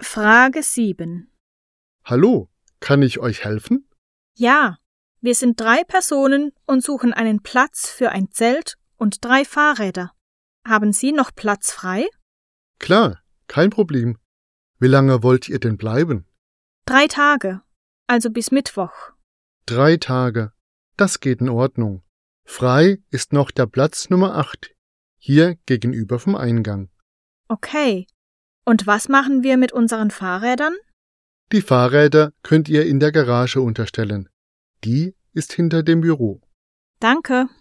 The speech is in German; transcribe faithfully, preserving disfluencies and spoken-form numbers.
Frage sieben. Hallo, kann ich euch helfen? Ja, wir sind drei Personen und suchen einen Platz für ein Zelt und drei Fahrräder. Haben Sie noch Platz frei? Klar, kein Problem. Wie lange wollt ihr denn bleiben? Drei Tage, also bis Mittwoch. Drei Tage. Das geht in Ordnung. Frei ist noch der Platz Nummer acht, hier gegenüber vom Eingang. Okay. Und was machen wir mit unseren Fahrrädern? Die Fahrräder könnt ihr in der Garage unterstellen. Die ist hinter dem Büro. Danke.